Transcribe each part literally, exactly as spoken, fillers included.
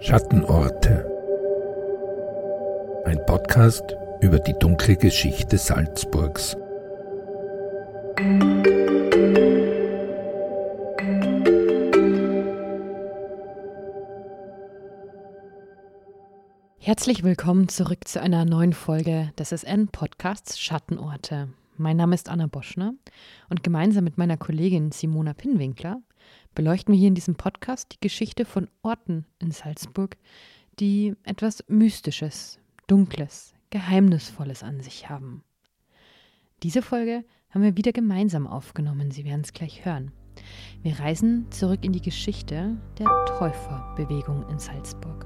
Schattenorte. Ein Podcast über die dunkle Geschichte Salzburgs. Herzlich willkommen zurück zu einer neuen Folge des S N-Podcasts Schattenorte. Mein Name ist Anna Boschner und gemeinsam mit meiner Kollegin Simona Pinnwinkler beleuchten wir hier in diesem Podcast die Geschichte von Orten in Salzburg, die etwas Mystisches, Dunkles, Geheimnisvolles an sich haben. Diese Folge haben wir wieder gemeinsam aufgenommen, Sie werden es gleich hören. Wir reisen zurück in die Geschichte der Täuferbewegung in Salzburg.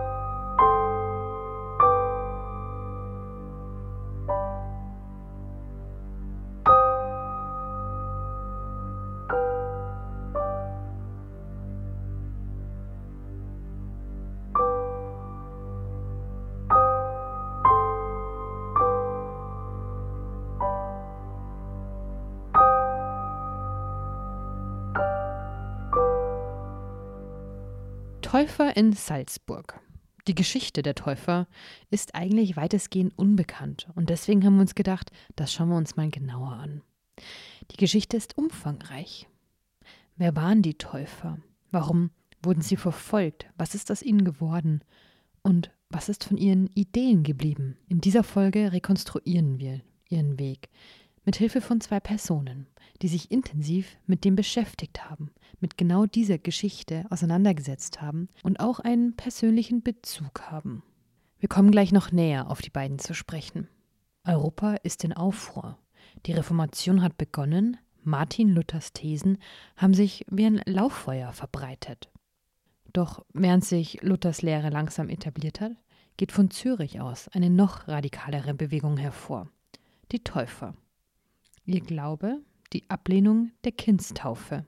Täufer in Salzburg. Die Geschichte der Täufer ist eigentlich weitestgehend unbekannt und deswegen haben wir uns gedacht, das schauen wir uns mal genauer an. Die Geschichte ist umfangreich. Wer waren die Täufer? Warum wurden sie verfolgt? Was ist aus ihnen geworden? Und was ist von ihren Ideen geblieben? In dieser Folge rekonstruieren wir ihren Weg mit Hilfe von zwei Personen, die sich intensiv mit dem beschäftigt haben, mit genau dieser Geschichte auseinandergesetzt haben und auch einen persönlichen Bezug haben. Wir kommen gleich noch näher auf die beiden zu sprechen. Europa ist in Aufruhr. Die Reformation hat begonnen, Martin Luthers Thesen haben sich wie ein Lauffeuer verbreitet. Doch während sich Luthers Lehre langsam etabliert hat, geht von Zürich aus eine noch radikalere Bewegung hervor, die Täufer. Ihr Glaube, die Ablehnung der Kindstaufe.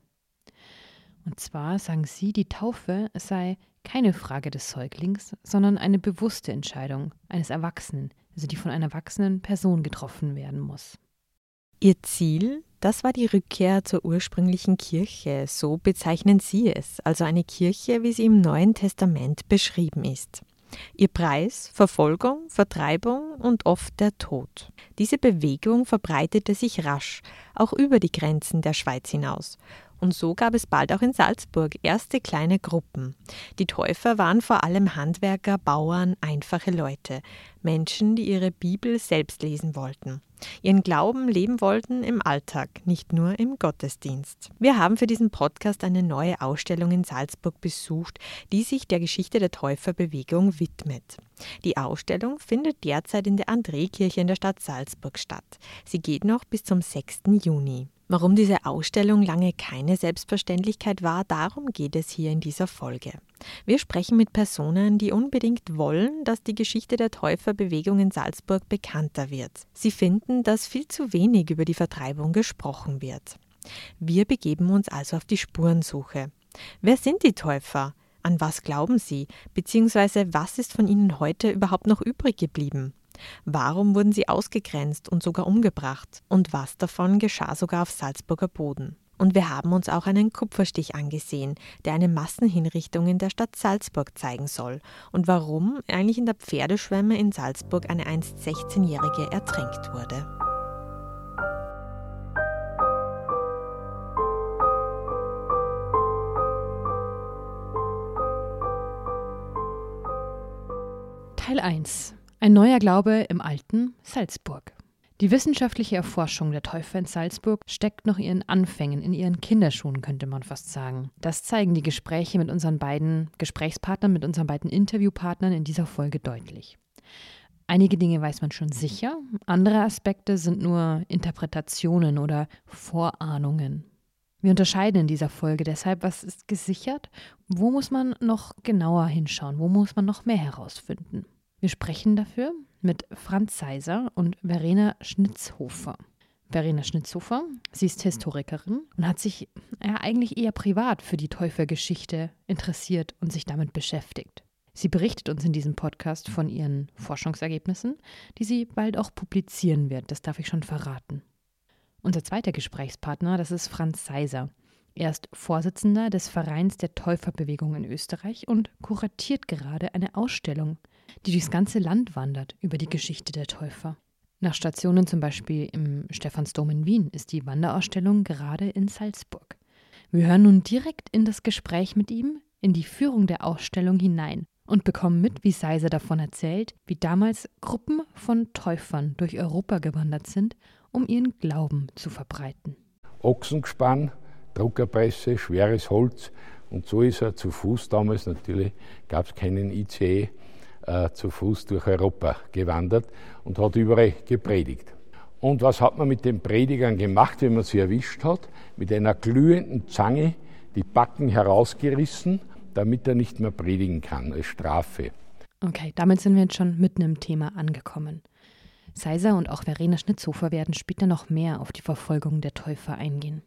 Und zwar sagen sie, die Taufe sei keine Frage des Säuglings, sondern eine bewusste Entscheidung eines Erwachsenen, also die von einer erwachsenen Person getroffen werden muss. Ihr Ziel, das war die Rückkehr zur ursprünglichen Kirche, so bezeichnen sie es, also eine Kirche, wie sie im Neuen Testament beschrieben ist. Ihr Preis: Verfolgung, Vertreibung und oft der Tod. Diese Bewegung verbreitete sich rasch, auch über die Grenzen der Schweiz hinaus. Und so gab es bald auch in Salzburg erste kleine Gruppen. Die Täufer waren vor allem Handwerker, Bauern, einfache Leute, Menschen, die ihre Bibel selbst lesen wollten, ihren Glauben leben wollten im Alltag, nicht nur im Gottesdienst. Wir haben für diesen Podcast eine neue Ausstellung in Salzburg besucht, die sich der Geschichte der Täuferbewegung widmet. Die Ausstellung findet derzeit in der Andreekirche in der Stadt Salzburg statt. Sie geht noch bis zum sechsten Juni. Warum diese Ausstellung lange keine Selbstverständlichkeit war, darum geht es hier in dieser Folge. Wir sprechen mit Personen, die unbedingt wollen, dass die Geschichte der Täuferbewegung in Salzburg bekannter wird. Sie finden, dass viel zu wenig über die Vertreibung gesprochen wird. Wir begeben uns also auf die Spurensuche. Wer sind die Täufer? An was glauben sie? Beziehungsweise was ist von ihnen heute überhaupt noch übrig geblieben? Warum wurden sie ausgegrenzt und sogar umgebracht? Und was davon geschah sogar auf Salzburger Boden? Und wir haben uns auch einen Kupferstich angesehen, der eine Massenhinrichtung in der Stadt Salzburg zeigen soll und warum eigentlich in der Pferdeschwemme in Salzburg eine einst sechzehnjährige ertränkt wurde. Teil eins. Ein neuer Glaube im alten Salzburg. Die wissenschaftliche Erforschung der Täufer in Salzburg steckt noch in ihren Anfängen, in ihren Kinderschuhen, könnte man fast sagen. Das zeigen die Gespräche mit unseren beiden Gesprächspartnern, mit unseren beiden Interviewpartnern in dieser Folge deutlich. Einige Dinge weiß man schon sicher, andere Aspekte sind nur Interpretationen oder Vorahnungen. Wir unterscheiden in dieser Folge deshalb, was ist gesichert, wo muss man noch genauer hinschauen, wo muss man noch mehr herausfinden. Wir sprechen dafür mit Franz Seiser und Verena Schnitzhofer. Verena Schnitzhofer, sie ist Historikerin und hat sich ja, eigentlich eher privat für die Täufergeschichte interessiert und sich damit beschäftigt. Sie berichtet uns in diesem Podcast von ihren Forschungsergebnissen, die sie bald auch publizieren wird, das darf ich schon verraten. Unser zweiter Gesprächspartner, das ist Franz Seiser. Er ist Vorsitzender des Vereins der Täuferbewegung in Österreich und kuratiert gerade eine Ausstellung, die durchs ganze Land wandert über die Geschichte der Täufer. Nach Stationen zum Beispiel im Stephansdom in Wien ist die Wanderausstellung gerade in Salzburg. Wir hören nun direkt in das Gespräch mit ihm, in die Führung der Ausstellung hinein und bekommen mit, wie Seiser davon erzählt, wie damals Gruppen von Täufern durch Europa gewandert sind, um ihren Glauben zu verbreiten. Ochsengespann, Druckerpresse, schweres Holz und so ist er zu Fuß damals, natürlich gab es keinen I C E, äh, zu Fuß durch Europa gewandert und hat überall gepredigt. Und was hat man mit den Predigern gemacht, wenn man sie erwischt hat? Mit einer glühenden Zange die Backen herausgerissen, damit er nicht mehr predigen kann, als Strafe. Okay, damit sind wir jetzt schon mitten im Thema angekommen. Seiser und auch Verena Schnitzhofer werden später noch mehr auf die Verfolgung der Täufer eingehen.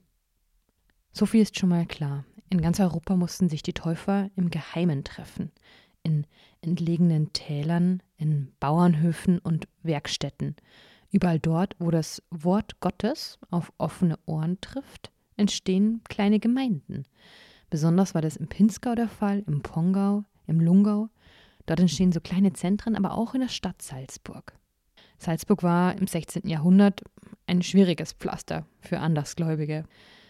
So viel ist schon mal klar. In ganz Europa mussten sich die Täufer im Geheimen treffen. In entlegenen Tälern, in Bauernhöfen und Werkstätten. Überall dort, wo das Wort Gottes auf offene Ohren trifft, entstehen kleine Gemeinden. Besonders war das im Pinzgau der Fall, im Pongau, im Lungau. Dort entstehen so kleine Zentren, aber auch in der Stadt Salzburg. Salzburg war im sechzehnten Jahrhundert ein schwieriges Pflaster für Andersgläubige.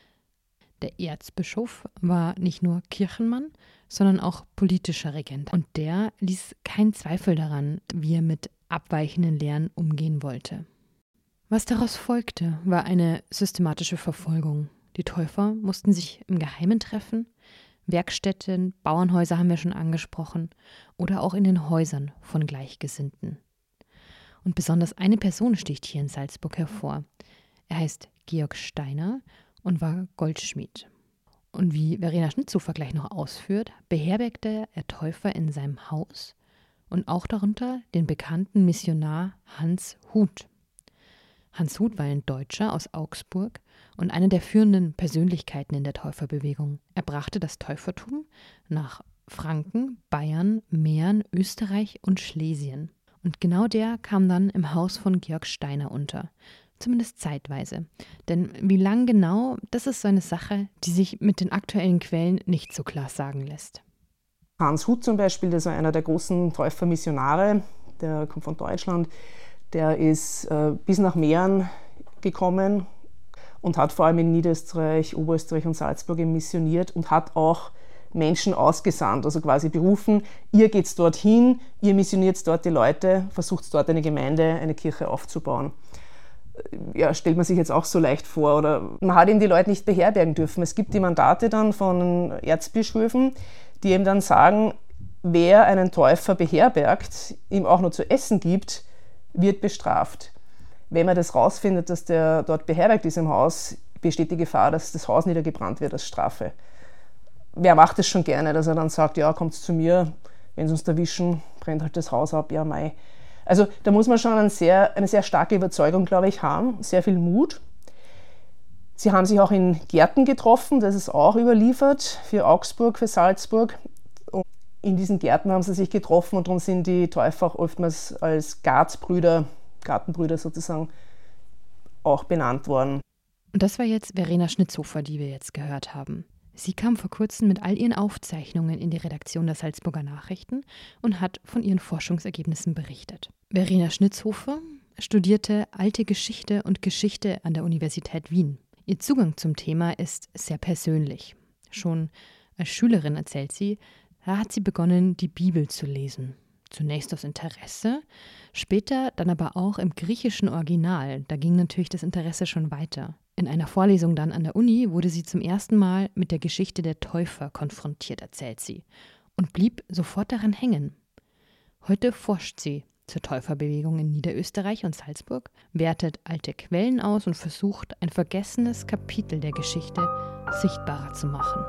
Der Erzbischof war nicht nur Kirchenmann, sondern auch politischer Regent. Und der ließ keinen Zweifel daran, wie er mit abweichenden Lehren umgehen wollte. Was daraus folgte, war eine systematische Verfolgung. Die Täufer mussten sich im Geheimen treffen, Werkstätten, Bauernhäuser haben wir schon angesprochen, oder auch in den Häusern von Gleichgesinnten. Und besonders eine Person sticht hier in Salzburg hervor. Er heißt Georg Steiner und war Goldschmied. Und wie Verena Schnitzhofer gleich noch ausführt, beherbergte er Täufer in seinem Haus und auch darunter den bekannten Missionar Hans Huth. Hans Huth war ein Deutscher aus Augsburg und eine der führenden Persönlichkeiten in der Täuferbewegung. Er brachte das Täufertum nach Franken, Bayern, Mähren, Österreich und Schlesien. Und genau der kam dann im Haus von Georg Steiner unter, zumindest zeitweise. Denn wie lang genau, das ist so eine Sache, die sich mit den aktuellen Quellen nicht so klar sagen lässt. Hans Huth zum Beispiel, das war einer der großen Täufermissionare, der kommt von Deutschland. Der ist äh, bis nach Mähren gekommen und hat vor allem in Niederösterreich, Oberösterreich und Salzburg missioniert und hat auch Menschen ausgesandt, also quasi berufen, ihr geht's dorthin, ihr missioniert dort die Leute, versucht dort eine Gemeinde, eine Kirche aufzubauen. Ja, stellt man sich jetzt auch so leicht vor. Oder man hat eben die Leute nicht beherbergen dürfen. Es gibt die Mandate dann von Erzbischöfen, die eben dann sagen, wer einen Täufer beherbergt, ihm auch nur zu essen gibt, wird bestraft. Wenn man das rausfindet, dass der dort beherbergt ist im Haus, besteht die Gefahr, dass das Haus niedergebrannt wird als Strafe. Wer macht es schon gerne, dass er dann sagt, ja, kommt zu mir, wenn sie uns erwischen, brennt halt das Haus ab, ja, mei. Also da muss man schon eine sehr, eine sehr starke Überzeugung, glaube ich, haben, sehr viel Mut. Sie haben sich auch in Gärten getroffen, das ist auch überliefert, für Augsburg, für Salzburg. Und in diesen Gärten haben sie sich getroffen und darum sind die Täufer auch oftmals als Gartbrüder, Gartenbrüder sozusagen, auch benannt worden. Und das war jetzt Verena Schnitzhofer, die wir jetzt gehört haben. Sie kam vor kurzem mit all ihren Aufzeichnungen in die Redaktion der Salzburger Nachrichten und hat von ihren Forschungsergebnissen berichtet. Verena Schnitzhofer studierte Alte Geschichte und Geschichte an der Universität Wien. Ihr Zugang zum Thema ist sehr persönlich. Schon als Schülerin, erzählt sie, da hat sie begonnen, die Bibel zu lesen. Zunächst aus Interesse, später dann aber auch im griechischen Original. Da ging natürlich das Interesse schon weiter. In einer Vorlesung dann an der Uni wurde sie zum ersten Mal mit der Geschichte der Täufer konfrontiert, erzählt sie, und blieb sofort daran hängen. Heute forscht sie zur Täuferbewegung in Niederösterreich und Salzburg, wertet alte Quellen aus und versucht, ein vergessenes Kapitel der Geschichte sichtbarer zu machen.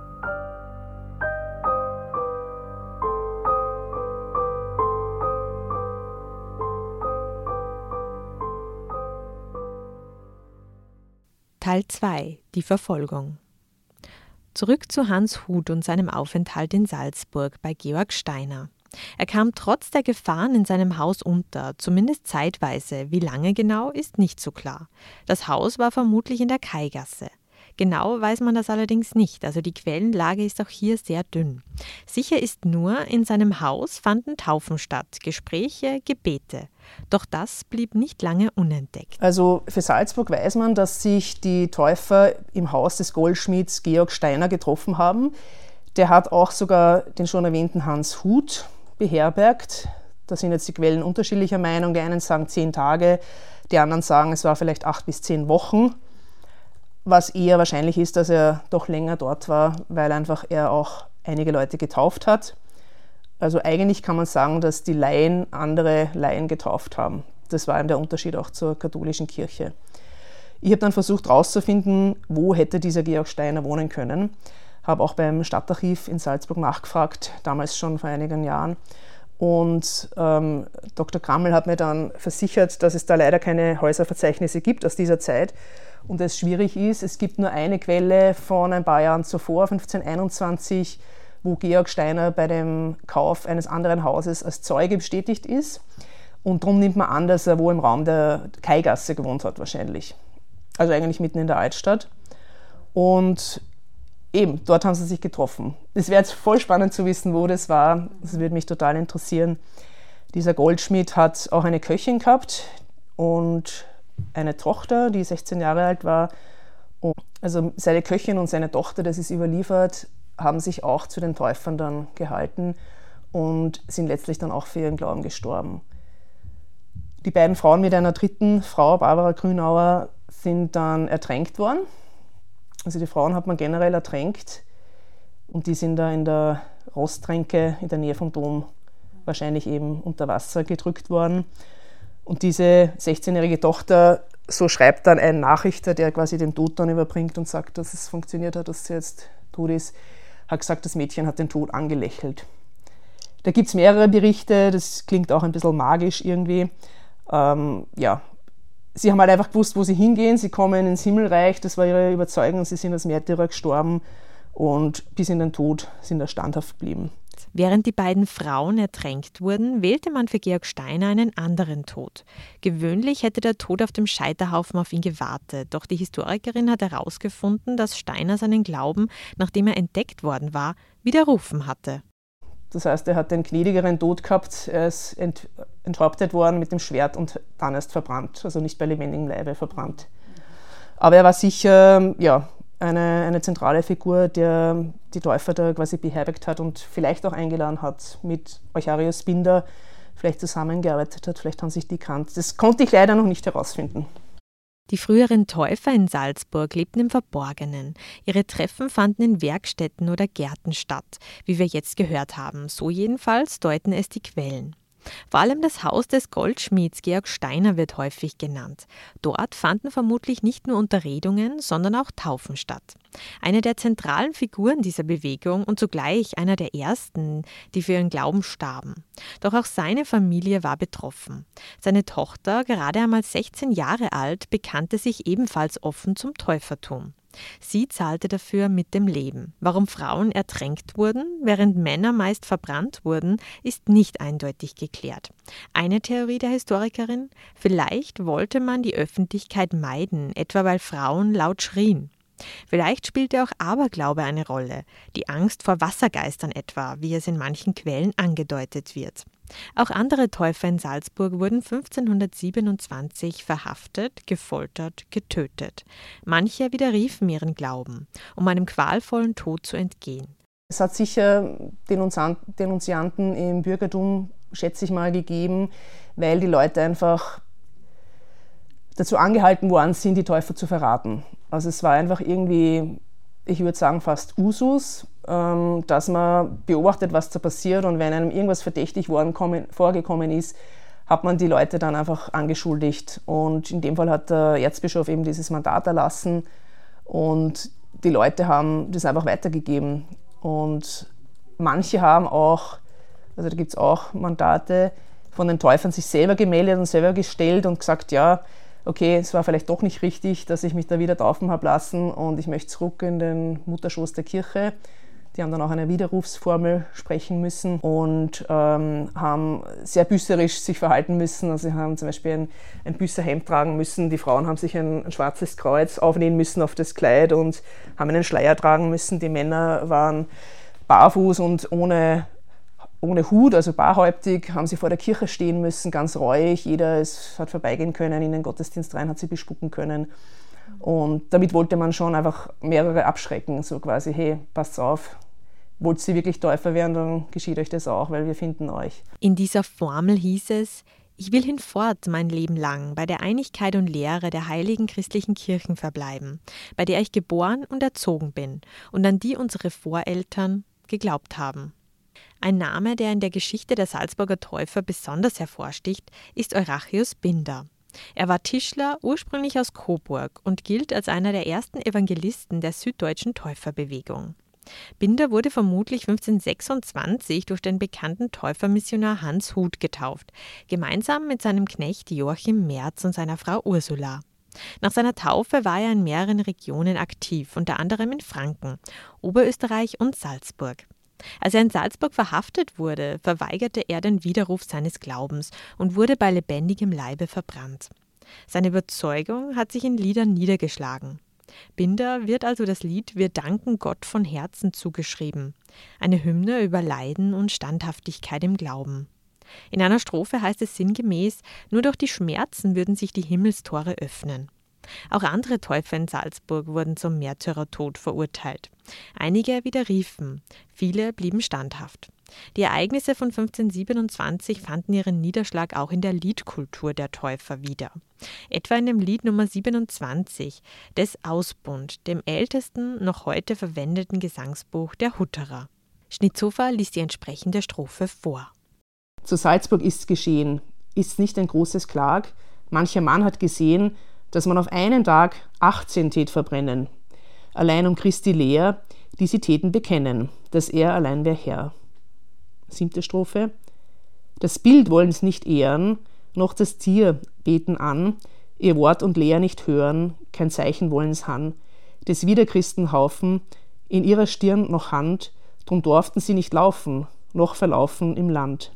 Teil zwei. Die Verfolgung. Zurück zu Hans Huth und seinem Aufenthalt in Salzburg bei Georg Steiner. Er kam trotz der Gefahren in seinem Haus unter, zumindest zeitweise. Wie lange genau, ist nicht so klar. Das Haus war vermutlich in der Kaigasse. Genau weiß man das allerdings nicht, also die Quellenlage ist auch hier sehr dünn. Sicher ist nur, in seinem Haus fanden Taufen statt, Gespräche, Gebete. Doch das blieb nicht lange unentdeckt. Also für Salzburg weiß man, dass sich die Täufer im Haus des Goldschmieds Georg Steiner getroffen haben. Der hat auch sogar den schon erwähnten Hans Huth beherbergt. Da sind jetzt die Quellen unterschiedlicher Meinung. Die einen sagen zehn Tage, die anderen sagen, es war vielleicht acht bis zehn Wochen. Was eher wahrscheinlich ist, dass er doch länger dort war, weil einfach er auch einige Leute getauft hat. Also eigentlich kann man sagen, dass die Laien andere Laien getauft haben. Das war eben der Unterschied auch zur katholischen Kirche. Ich habe dann versucht herauszufinden, wo hätte dieser Georg Steiner wohnen können. Habe auch beim Stadtarchiv in Salzburg nachgefragt, damals schon vor einigen Jahren. Und ähm, Doktor Krammel hat mir dann versichert, dass es da leider keine Häuserverzeichnisse gibt aus dieser Zeit und es schwierig ist. Es gibt nur eine Quelle von ein paar Jahren zuvor, fünfzehnhunderteinundzwanzig, wo Georg Steiner bei dem Kauf eines anderen Hauses als Zeuge bestätigt ist. Und darum nimmt man an, dass er wo im Raum der Kaigasse gewohnt hat wahrscheinlich. Also eigentlich mitten in der Altstadt. Und eben, dort haben sie sich getroffen. Es wäre jetzt voll spannend zu wissen, wo das war. Das würde mich total interessieren. Dieser Goldschmied hat auch eine Köchin gehabt und eine Tochter, die sechzehn Jahre alt war. Und also seine Köchin und seine Tochter, das ist überliefert, haben sich auch zu den Täufern dann gehalten und sind letztlich dann auch für ihren Glauben gestorben. Die beiden Frauen mit einer dritten Frau, Barbara Grünauer, sind dann ertränkt worden. Also die Frauen hat man generell ertränkt und die sind da in der Rosttränke in der Nähe vom Dom wahrscheinlich eben unter Wasser gedrückt worden. Und diese sechzehnjährige Tochter, so schreibt dann ein Nachrichter, der quasi den Tod dann überbringt und sagt, dass es funktioniert hat, dass sie jetzt tot ist, hat gesagt, das Mädchen hat den Tod angelächelt. Da gibt es mehrere Berichte, das klingt auch ein bisschen magisch irgendwie. Ähm, ja, sie haben halt einfach gewusst, wo sie hingehen, sie kommen ins Himmelreich, das war ihre Überzeugung, sie sind als Märtyrer gestorben und bis in den Tod sind da standhaft geblieben. Während die beiden Frauen ertränkt wurden, wählte man für Georg Steiner einen anderen Tod. Gewöhnlich hätte der Tod auf dem Scheiterhaufen auf ihn gewartet, doch die Historikerin hat herausgefunden, dass Steiner seinen Glauben, nachdem er entdeckt worden war, widerrufen hatte. Das heißt, er hat den gnädigeren Tod gehabt, er ist ent, enthauptet worden mit dem Schwert und dann erst verbrannt, also nicht bei lebendigem Leibe verbrannt. Aber er war sicher ja, eine, eine zentrale Figur, der die Täufer da quasi beherbergt hat und vielleicht auch eingeladen hat, mit Eucharius Binder vielleicht zusammengearbeitet hat, vielleicht haben sich die kannt. Das konnte ich leider noch nicht herausfinden. Die früheren Täufer in Salzburg lebten im Verborgenen. Ihre Treffen fanden in Werkstätten oder Gärten statt, wie wir jetzt gehört haben. So jedenfalls deuten es die Quellen. Vor allem das Haus des Goldschmieds Georg Steiner wird häufig genannt. Dort fanden vermutlich nicht nur Unterredungen, sondern auch Taufen statt. Eine der zentralen Figuren dieser Bewegung und zugleich einer der ersten, die für ihren Glauben starben. Doch auch seine Familie war betroffen. Seine Tochter, gerade einmal sechzehn Jahre alt, bekannte sich ebenfalls offen zum Täufertum. Sie zahlte dafür mit dem Leben. Warum Frauen ertränkt wurden, während Männer meist verbrannt wurden, ist nicht eindeutig geklärt. Eine Theorie der Historikerin: Vielleicht wollte man die Öffentlichkeit meiden, etwa weil Frauen laut schrien. Vielleicht spielte auch Aberglaube eine Rolle, die Angst vor Wassergeistern etwa, wie es in manchen Quellen angedeutet wird. Auch andere Täufer in Salzburg wurden fünfzehnhundertsiebenundzwanzig verhaftet, gefoltert, getötet. Manche widerriefen ihren Glauben, um einem qualvollen Tod zu entgehen. Es hat sicher Denunzianten im Bürgertum, schätze ich mal, gegeben, weil die Leute einfach dazu angehalten worden sind, die Täufer zu verraten. Also es war einfach irgendwie, ich würde sagen, fast Usus, dass man beobachtet, was da passiert, und wenn einem irgendwas verdächtig worden kommen, vorgekommen ist, hat man die Leute dann einfach angeschuldigt. Und in dem Fall hat der Erzbischof eben dieses Mandat erlassen und die Leute haben das einfach weitergegeben. Und manche haben auch, also da gibt es auch Mandate von den Täufern, sich selber gemeldet und selber gestellt und gesagt, ja, okay, es war vielleicht doch nicht richtig, dass ich mich da wieder taufen habe lassen und ich möchte zurück in den Mutterschoß der Kirche. Die haben dann auch eine Widerrufsformel sprechen müssen und ähm, haben sehr büßerisch sich verhalten müssen. Also sie haben zum Beispiel ein, ein Büßerhemd tragen müssen. Die Frauen haben sich ein, ein schwarzes Kreuz aufnähen müssen auf das Kleid und haben einen Schleier tragen müssen. Die Männer waren barfuß und ohne, ohne Hut, also barhäuptig, haben sie vor der Kirche stehen müssen, ganz reuig. Jeder ist, hat vorbeigehen können, in den Gottesdienst rein, hat sie bespucken können. Und damit wollte man schon einfach mehrere abschrecken, so quasi, hey, passt auf, wollt ihr wirklich Täufer werden, dann geschieht euch das auch, weil wir finden euch. In dieser Formel hieß es: Ich will hinfort mein Leben lang bei der Einigkeit und Lehre der heiligen christlichen Kirchen verbleiben, bei der ich geboren und erzogen bin und an die unsere Voreltern geglaubt haben. Ein Name, der in der Geschichte der Salzburger Täufer besonders hervorsticht, ist Eurachius Binder. Er war Tischler, ursprünglich aus Coburg und gilt als einer der ersten Evangelisten der süddeutschen Täuferbewegung. Binder wurde vermutlich fünfzehnhundertsechsundzwanzig durch den bekannten Täufermissionar Hans Huth getauft, gemeinsam mit seinem Knecht Joachim Merz und seiner Frau Ursula. Nach seiner Taufe war er in mehreren Regionen aktiv, unter anderem in Franken, Oberösterreich und Salzburg. Als er in Salzburg verhaftet wurde, verweigerte er den Widerruf seines Glaubens und wurde bei lebendigem Leibe verbrannt. Seine Überzeugung hat sich in Liedern niedergeschlagen. Binder wird also das Lied Wir danken Gott von Herzen zugeschrieben, eine Hymne über Leiden und Standhaftigkeit im Glauben. In einer Strophe heißt es sinngemäß: Nur durch die Schmerzen würden sich die Himmelstore öffnen. Auch andere Täufer in Salzburg wurden zum Märtyrertod verurteilt. Einige widerriefen, viele blieben standhaft. Die Ereignisse von fünfzehnhundertsiebenundzwanzig fanden ihren Niederschlag auch in der Liedkultur der Täufer wieder. Etwa in dem Lied Nummer siebenundzwanzig des Ausbund, dem ältesten noch heute verwendeten Gesangsbuch der Hutterer. Schnitzhofer liest die entsprechende Strophe vor. Zu Salzburg ist's geschehen, ist's nicht ein großes Klag? Mancher Mann hat gesehen, dass man auf einen Tag achtzehn tät verbrennen. Allein um Christi Lehr, die sie täten bekennen, dass er allein wär Herr. Siebte Strophe. Das Bild wollen's nicht ehren, noch das Tier beten an, ihr Wort und Lehr nicht hören, kein Zeichen wollen's han. Des Widerchristenhaufen, in ihrer Stirn noch Hand, drum dorften sie nicht laufen, noch verlaufen im Land.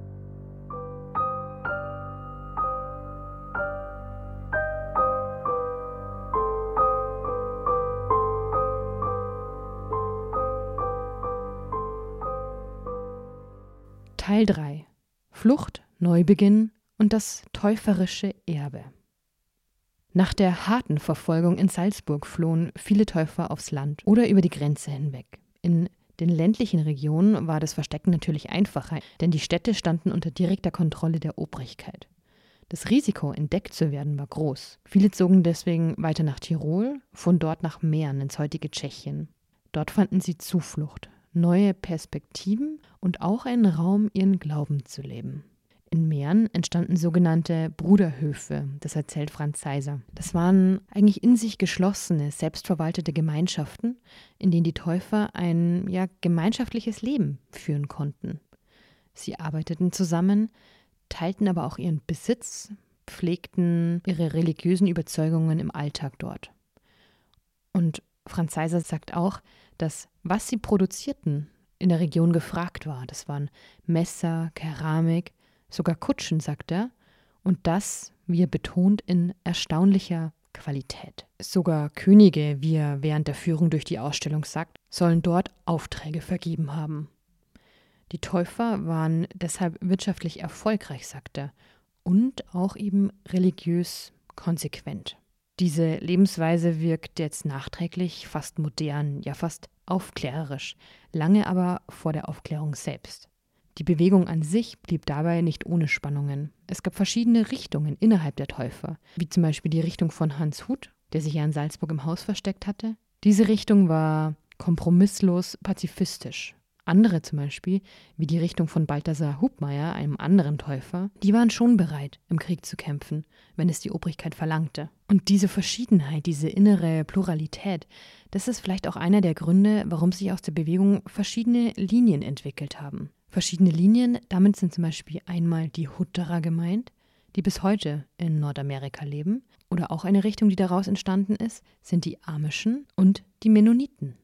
Teil drei. Flucht, Neubeginn und das täuferische Erbe. Nach der harten Verfolgung in Salzburg flohen viele Täufer aufs Land oder über die Grenze hinweg. In den ländlichen Regionen war das Verstecken natürlich einfacher, denn die Städte standen unter direkter Kontrolle der Obrigkeit. Das Risiko, entdeckt zu werden, war groß. Viele zogen deswegen weiter nach Tirol, von dort nach Mähren ins heutige Tschechien. Dort fanden sie Zuflucht, neue Perspektiven und auch einen Raum, ihren Glauben zu leben. In Mähren entstanden sogenannte Bruderhöfe, das erzählt Franz Seiser. Das waren eigentlich in sich geschlossene, selbstverwaltete Gemeinschaften, in denen die Täufer ein ja, gemeinschaftliches Leben führen konnten. Sie arbeiteten zusammen, teilten aber auch ihren Besitz, pflegten ihre religiösen Überzeugungen im Alltag dort. Und Franz Seiser sagt auch, dass was sie produzierten, in der Region gefragt war. Das waren Messer, Keramik, sogar Kutschen, sagt er. Und das, wie er betont, in erstaunlicher Qualität. Sogar Könige, wie er während der Führung durch die Ausstellung sagt, sollen dort Aufträge vergeben haben. Die Täufer waren deshalb wirtschaftlich erfolgreich, sagt er, und auch eben religiös konsequent. Diese Lebensweise wirkt jetzt nachträglich fast modern, ja fast aufklärerisch, lange aber vor der Aufklärung selbst. Die Bewegung an sich blieb dabei nicht ohne Spannungen. Es gab verschiedene Richtungen innerhalb der Täufer, wie zum Beispiel die Richtung von Hans Huth, der sich ja in Salzburg im Haus versteckt hatte. Diese Richtung war kompromisslos pazifistisch. Andere zum Beispiel, wie die Richtung von Balthasar Hubmeier, einem anderen Täufer, die waren schon bereit, im Krieg zu kämpfen, wenn es die Obrigkeit verlangte. Und diese Verschiedenheit, diese innere Pluralität, das ist vielleicht auch einer der Gründe, warum sich aus der Bewegung verschiedene Linien entwickelt haben. Verschiedene Linien, damit sind zum Beispiel einmal die Hutterer gemeint, die bis heute in Nordamerika leben, oder auch eine Richtung, die daraus entstanden ist, sind die Amischen und die Mennoniten.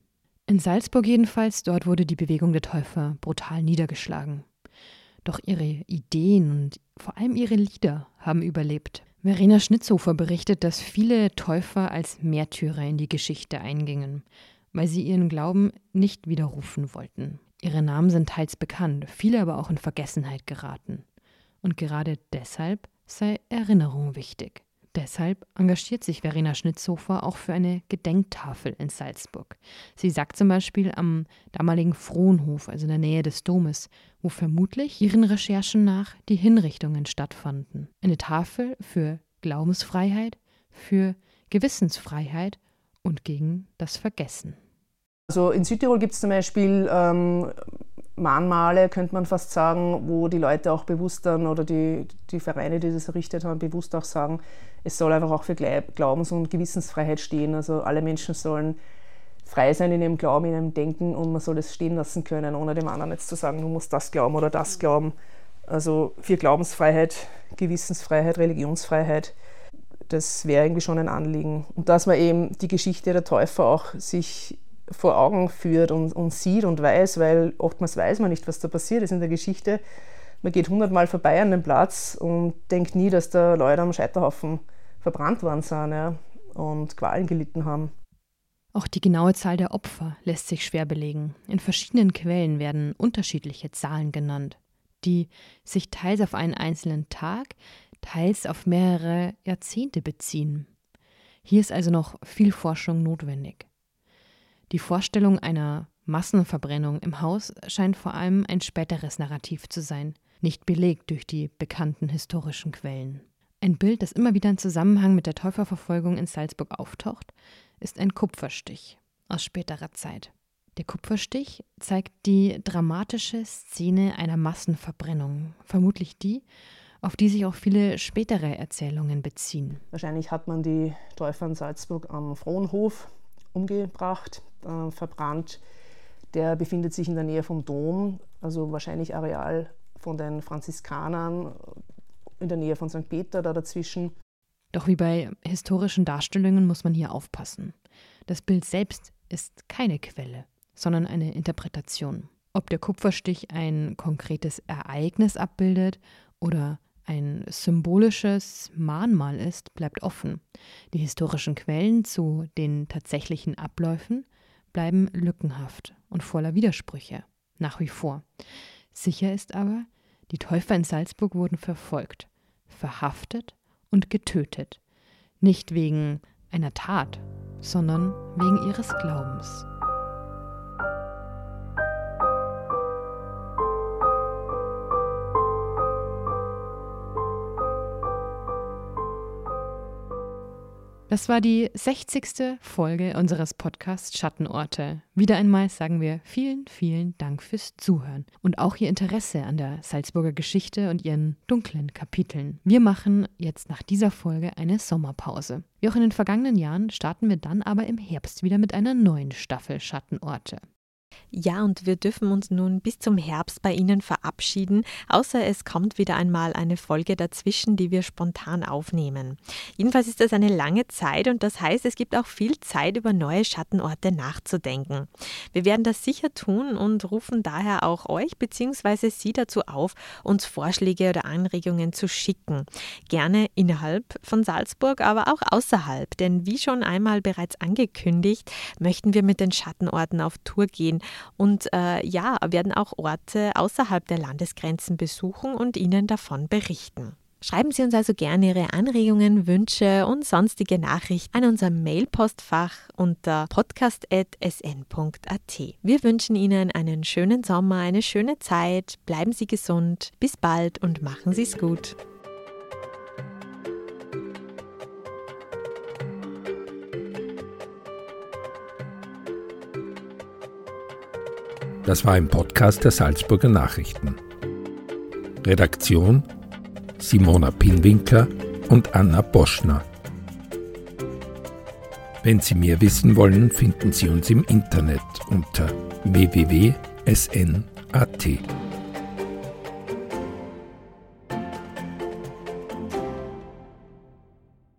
In Salzburg jedenfalls, dort wurde die Bewegung der Täufer brutal niedergeschlagen. Doch ihre Ideen und vor allem ihre Lieder haben überlebt. Verena Schnitzhofer berichtet, dass viele Täufer als Märtyrer in die Geschichte eingingen, weil sie ihren Glauben nicht widerrufen wollten. Ihre Namen sind teils bekannt, viele aber auch in Vergessenheit geraten. Und gerade deshalb sei Erinnerung wichtig. Deshalb engagiert sich Verena Schnitzhofer auch für eine Gedenktafel in Salzburg. Sie sagt zum Beispiel am damaligen Frohnhof, also in der Nähe des Domes, wo vermutlich ihren Recherchen nach die Hinrichtungen stattfanden. Eine Tafel für Glaubensfreiheit, für Gewissensfreiheit und gegen das Vergessen. Also in Südtirol gibt es zum Beispiel ähm, Mahnmale, könnte man fast sagen, wo die Leute auch bewusst dann oder die, die Vereine, die das errichtet haben, bewusst auch sagen, es soll einfach auch für Glaubens- und Gewissensfreiheit stehen. Also alle Menschen sollen frei sein in ihrem Glauben, in ihrem Denken und man soll es stehen lassen können, ohne dem anderen jetzt zu sagen, du musst das glauben oder das glauben. Also für Glaubensfreiheit, Gewissensfreiheit, Religionsfreiheit, das wäre irgendwie schon ein Anliegen. Und dass man eben die Geschichte der Täufer auch sich vor Augen führt und, und sieht und weiß, weil oftmals weiß man nicht, was da passiert ist in der Geschichte. Man geht hundertmal vorbei an dem Platz und denkt nie, dass da Leute am Scheiterhaufen verbrannt worden sind, ja, und Qualen gelitten haben. Auch die genaue Zahl der Opfer lässt sich schwer belegen. In verschiedenen Quellen werden unterschiedliche Zahlen genannt, die sich teils auf einen einzelnen Tag, teils auf mehrere Jahrzehnte beziehen. Hier ist also noch viel Forschung notwendig. Die Vorstellung einer Massenverbrennung im Haus scheint vor allem ein späteres Narrativ zu sein, nicht belegt durch die bekannten historischen Quellen. Ein Bild, das immer wieder in Zusammenhang mit der Täuferverfolgung in Salzburg auftaucht, ist ein Kupferstich aus späterer Zeit. Der Kupferstich zeigt die dramatische Szene einer Massenverbrennung, vermutlich die, auf die sich auch viele spätere Erzählungen beziehen. Wahrscheinlich hat man die Täufer in Salzburg am Frohnhof umgebracht, äh, verbrannt. Der befindet sich in der Nähe vom Dom, also wahrscheinlich Areal von den Franziskanern, in der Nähe von Sankt Peter, da dazwischen. Doch wie bei historischen Darstellungen muss man hier aufpassen. Das Bild selbst ist keine Quelle, sondern eine Interpretation. Ob der Kupferstich ein konkretes Ereignis abbildet oder ein symbolisches Mahnmal ist, bleibt offen. Die historischen Quellen zu den tatsächlichen Abläufen bleiben lückenhaft und voller Widersprüche, nach wie vor. Sicher ist aber, die Täufer in Salzburg wurden verfolgt, verhaftet und getötet. Nicht wegen einer Tat, sondern wegen ihres Glaubens. Das war die sechzigste Folge unseres Podcasts Schattenorte. Wieder einmal sagen wir vielen, vielen Dank fürs Zuhören und auch Ihr Interesse an der Salzburger Geschichte und ihren dunklen Kapiteln. Wir machen jetzt nach dieser Folge eine Sommerpause. Wie auch in den vergangenen Jahren starten wir dann aber im Herbst wieder mit einer neuen Staffel Schattenorte. Ja, und wir dürfen uns nun bis zum Herbst bei Ihnen verabschieden, außer es kommt wieder einmal eine Folge dazwischen, die wir spontan aufnehmen. Jedenfalls ist das eine lange Zeit und das heißt, es gibt auch viel Zeit, über neue Schattenorte nachzudenken. Wir werden das sicher tun und rufen daher auch euch bzw. Sie dazu auf, uns Vorschläge oder Anregungen zu schicken. Gerne innerhalb von Salzburg, aber auch außerhalb, denn wie schon einmal bereits angekündigt, möchten wir mit den Schattenorten auf Tour gehen. Und äh, ja, werden auch Orte außerhalb der Landesgrenzen besuchen und Ihnen davon berichten. Schreiben Sie uns also gerne Ihre Anregungen, Wünsche und sonstige Nachrichten an unser Mailpostfach unter podcast at s n punkt a t. Wir wünschen Ihnen einen schönen Sommer, eine schöne Zeit, bleiben Sie gesund, bis bald und machen Sie es gut. Das war ein Podcast der Salzburger Nachrichten. Redaktion Simona Pinwinkler und Anna Boschner. Wenn Sie mehr wissen wollen, finden Sie uns im Internet unter w w w punkt s n punkt a t.